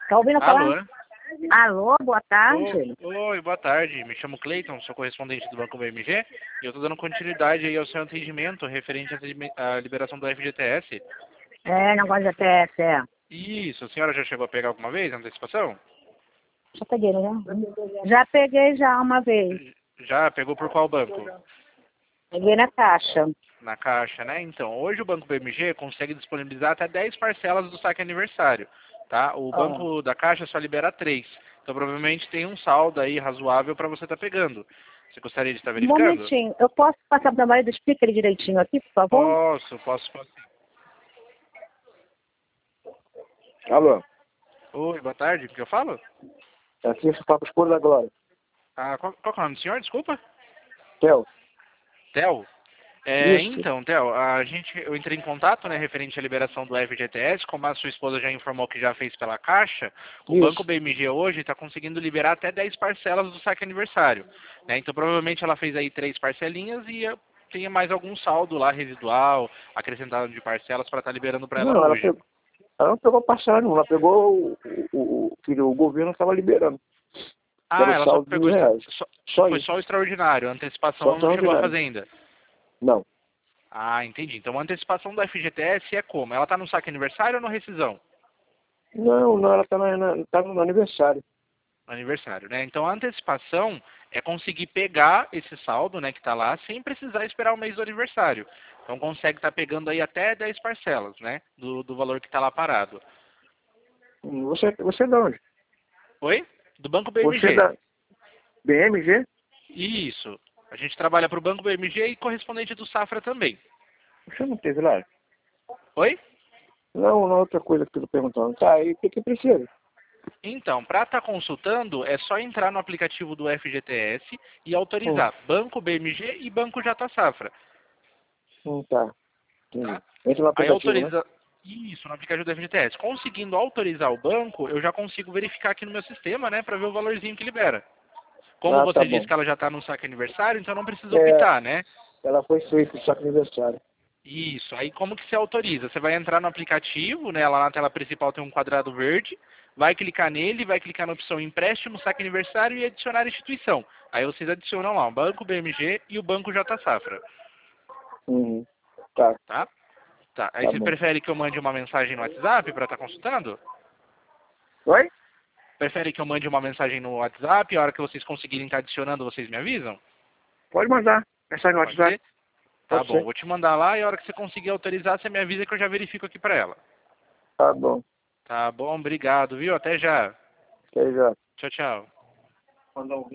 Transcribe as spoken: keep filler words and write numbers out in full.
Tá ouvindo Alô? falar? Alô, boa tarde. Oi, oi, boa tarde. Me chamo Cleiton, sou correspondente do Banco B M G e eu estou dando continuidade aí ao seu atendimento referente à liberação do F G T S. É, negócio de A T S, é. Isso, a senhora já chegou a pegar alguma vez a antecipação? Já peguei, né? Já peguei já uma vez. Já pegou por qual banco? Peguei na caixa. Na Caixa, né? Então, hoje o Banco B M G consegue disponibilizar até dez parcelas do saque aniversário, tá? O Ó. Banco da Caixa só libera três. Então, provavelmente tem um saldo aí razoável para você estar pegando. Você gostaria de estar Um verificando? momentinho. Eu posso passar para o meu marido? Explica ele direitinho aqui, por favor? Posso, posso, posso. Alô, Oi, boa tarde, o que eu falo? aqui é o Papo Escuro da Glória. Ah, qual, qual que é o nome do senhor? Desculpa. Theo, Theo? É, Isso. então, Theo, a gente, eu entrei em contato, né, referente à liberação do F G T S, como a sua esposa já informou que já fez pela Caixa, o Isso. Banco B M G hoje está conseguindo liberar até dez parcelas do saque aniversário, né, então provavelmente ela fez aí três parcelinhas e eh, tem mais algum saldo lá residual, acrescentado de parcelas para estar liberando para ela Não, ela, hoje. pegou, ela não pegou parcela nenhuma, ela pegou o, o, o que o governo estava liberando. Ah, Pelo ela só saldo de pegou, mil extra- reais. só, Só foi isso. só o extraordinário, a antecipação Só ela não chegou a extraordinário. fazer ainda. Não. Ah, entendi. Então a antecipação do F G T S é como? Ela está no saque aniversário ou na rescisão? Não, não, ela está tá no aniversário. No aniversário, né? Então a antecipação é conseguir pegar esse saldo, né, que está lá, sem precisar esperar o mês do aniversário. Então consegue estar pegando aí até dez parcelas, né, do, do valor que está lá parado. Hum, Você, você é de onde? Oi? Do Banco B M Você é G. da B M G? Isso. A gente trabalha para o Banco B M G e correspondente do Safra também. Você não teve lá? Oi? Não, não, outra coisa que eu estou perguntando. Tá, e o que que precisa? Então, para estar consultando, é só entrar no aplicativo do F G T S e Hum, autorizar Banco B M G e Banco Jata Safra. hum, tá, entendi. Tá? Entra no Aí aplicativo, né? autoriza. Isso, no aplicativo do F G T S. Conseguindo autorizar o banco, eu já consigo verificar aqui no meu sistema, né, para ver o valorzinho que libera. Como Ah, tá você disse bom. que ela já está no saque aniversário, então não precisa É, optar, né? ela foi feita só que aniversário. Isso. Aí como que você autoriza? Você vai entrar no aplicativo, né? Lá na tela principal tem um quadrado verde, vai clicar nele, vai clicar na opção empréstimo, saque aniversário e adicionar instituição. Aí vocês adicionam lá o Banco B M G e o Banco J Safra, Uhum. Tá, tá? Tá. Aí tá você bom. prefere que eu mande uma mensagem no WhatsApp para estar consultando? Oi? Prefere que eu mande uma mensagem no WhatsApp? A hora que vocês conseguirem estar adicionando, vocês me avisam? Pode mandar. Mensagem no Pode WhatsApp. ser? Tá Pode bom, ser. vou te mandar lá e a hora que você conseguir autorizar, você me avisa que eu já verifico aqui para ela. Tá bom. Tá bom, obrigado, viu? Até já. Até já. Tchau, tchau. Mandar um